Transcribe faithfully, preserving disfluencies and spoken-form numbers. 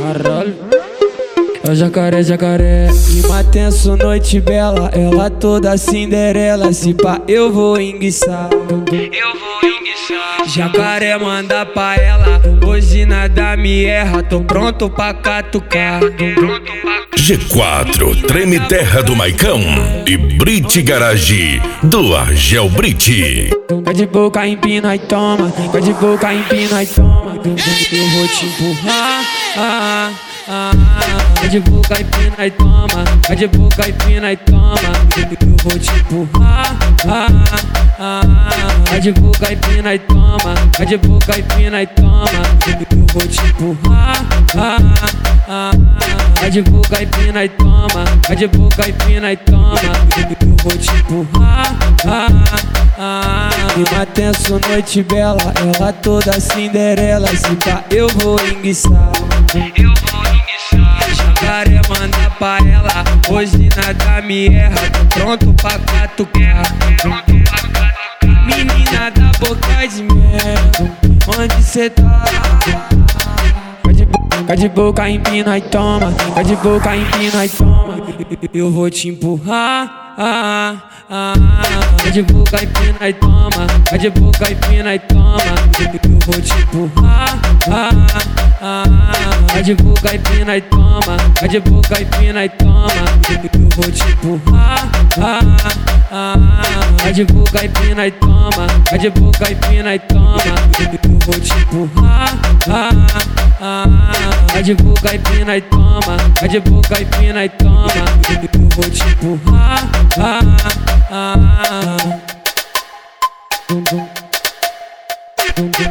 Caralho. É o jacaré, jacaré. Clima tenso, noite bela. Ela toda Cinderela. Se pá, eu vou enguiçar. Eu vou enguiçar. Jacaré manda pra ela. Hoje nada me erra. Tô pronto pra catucar. G quatro, Treme Terra do Maicão e Brit Garage do Argel Brit. Vai de boca, empina e toma. Vai de boca, empina e toma. Eu vou te empurrar. Ah, ah, ah. Vai de boca, empina e toma. Vai de boca, empina e toma. Eu vou te empurrar. Ah, ah, ah. Vai de boca, empina e toma. Vai de boca, empina e toma. Eu vou te empurrar. Ah, ah, ah. Vai de boca, empina e toma. Vai de boca, empina e toma. Eu vou te empurrar. Ah, ah. Clima tenso, noite bela. Ela toda Cinderela. Se pá, eu vou enguiçar. Eu vou enguiçar. Jacaré manda pra ela. Hoje nada me erra. Tô pronto pra catucar. Pronto pra catucar. Menina da boca de mel, onde cê tá? Vai de boca, empina e toma. Vai de boca, empina e toma. Eu vou te empurrar. Ah, ah, ah. Vai de boca, empina e toma. Vai de boca, empina e toma. Eu vou te empurrar. Ah, ah, ah. Vai de boca, empina e toma. Vai de boca, empina e toma. Eu vou te empurrar. Ah, ah, ah. Vai de boca, empina e toma. Vai de boca, empina e toma. Eu vou te empurrar. Ah, ah, ah. Vai de boca, empina e toma. Vai de boca, empina e toma. Eu vou te empurrar. Ah, ah, ah.